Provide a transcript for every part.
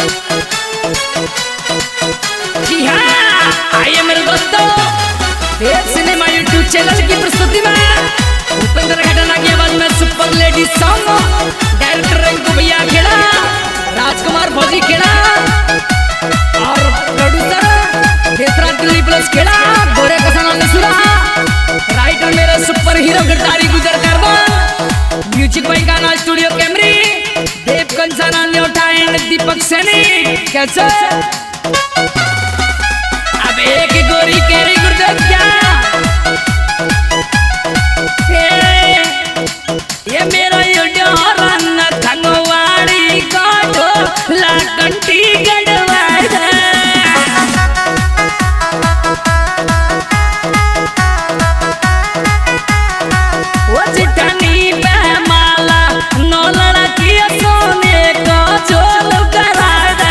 जी हाँ, आइए मेरे दोस्तों, देव सिनेमा यूट्यूब चैनल की प्रस्तुति में उपेंद्र घटना की आवाज में super lady song, director Rinku भैया खेड़ा, राजकुमार फौजी खेड़ा और producer Devraj Delhi plus Kheda, Gore Kasana Nasura, writer मेरे super hero Girdhari Gujar Karba, music by Gaana studio कैमरी, देव कंसाना न्योटा एंड दीपक सैनी। कैसे अब एक गोरी केरी गुरुदेव क्या ये मेरा यूडियो रन खंगवाड़ी काटो लाकंटी गड़वाड़ वो चिट्ठानी पे माला नो लड़की सोने को चोल करा दे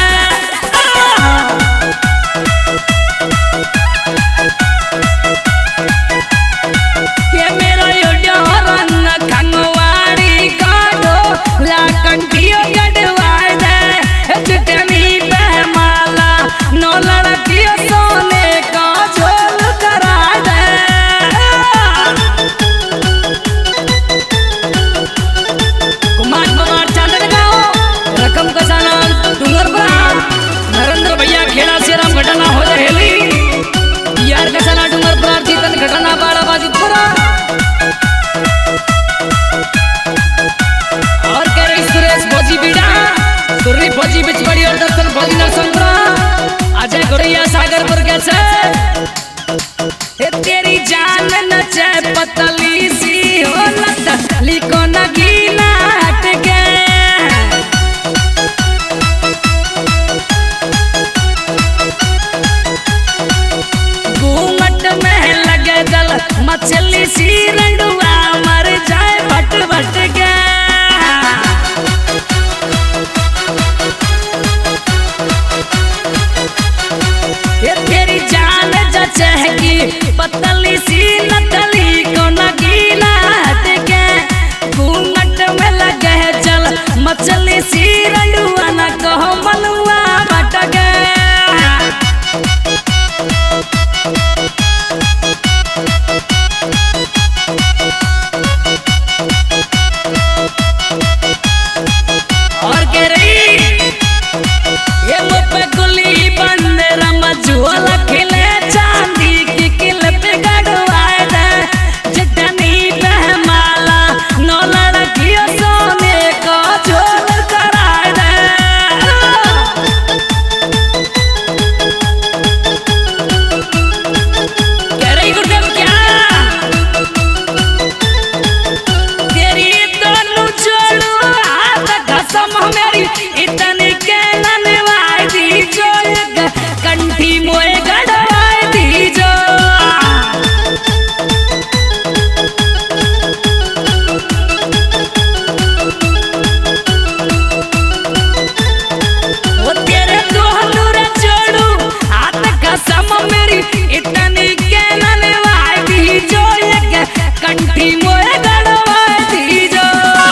ये मेरा यूडियो रन खंगवाड़ी काटो लाकंटियो गड़वाड़ दे चिट्ठानी पे माला नो लड़की सोने को चोल करा दे कुमार कुमार चांदन गाओ रकम कसाना डूंगरपुरा नरेंद्र भैया खेड़ा से राम घटना हो रहेली यार कसाना डूंगरपुरा चेतन घटना बाड़ा बाजितपुरा और कह रही सुरेश फौजी बीड़ा सुर्री फौजी बिचबड़ी और दर्शन फौजी नरसंपुरा अजय गोरैया सागरपुर कैसे हे तेरी जान नचे पतली सी हो लत लिको नगीना हट गए घूमट में लगे दल मछली सी रंडुआ मर जाए भट भट गए ये तेरी जान जचेगी पतली सी नतली को नगीना हट के घूमट में लगे चल मछली सी रंडुआ न कहो मनुआ भट गए और कह रही ये मुझ पे गुली बंद रमजुआ खिले चांदी की किल पे गड़वाए दे चिट्ठानी पे माला नो लड़कियों सोने को चोल कराए दे कह रही गुरुदेव क्या तेरी दोनों छोड़ू हाथ कसम मेरी इतनी के ननवाई दी जो कंठी मोए गड़वाई दी जो वो तेरे दोनों रे छोड़ू हाथ कसम मेरी इतनी के ननवाई दी जो कंठी मोए गड़वाई दी जो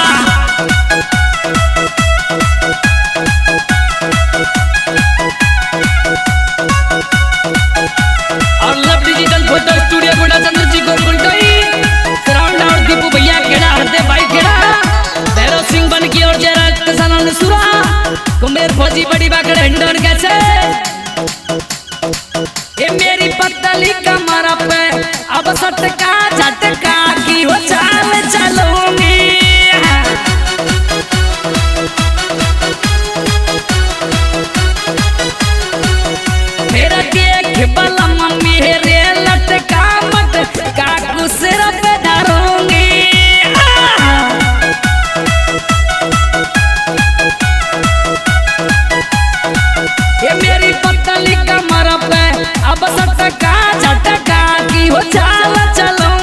और लव डिजिटल फोटो स्टूडियो गुड़ा चंद्र जी गोलगुंडई सराउंड और दीपू भैया खेड़ा हरदे भाई खेड़ा भैरव सिंह बन की और जयराज कसाना नसुरा कुमेर फौजी बड़ी बागड़ हिंडोन कैसे ये मेरी पतली कमर पे अब सटका झटका की हो चाल चलूंगी मेरा देख बला मम्मी रे लटका मटका सिर पे धरूंगी ये मेरी पतली कमर पे अब सटका झटका की हो चाल चलो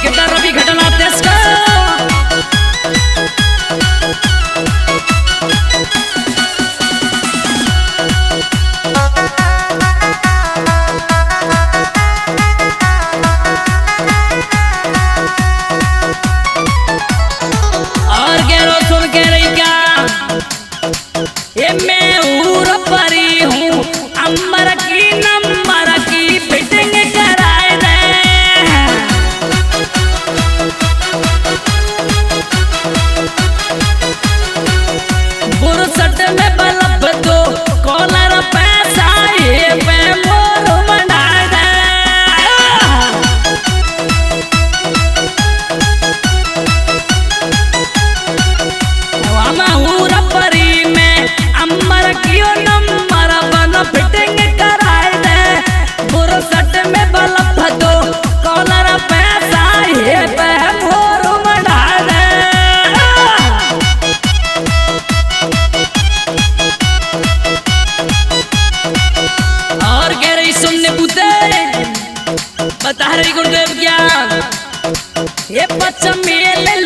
ठेकेदार रवि घटना देश का और गैरो सुन के रही क्या ये मैं ऊर परी हूँ अम्बर की नंबर की फिटिंग कराए दे बुरसट में बल्ब दो कॉलर पैसा ये पे मोर बना दे वामा ऊर परी में अम्बर की नंबर बन फिटिंग कराए दे बुरसट में बल्ब दो कॉलर पैसा ये पे मोर बना दे और कह रही सुनने पुते बता रही गुरुदेव ज्ञान ये पश्चिम मेले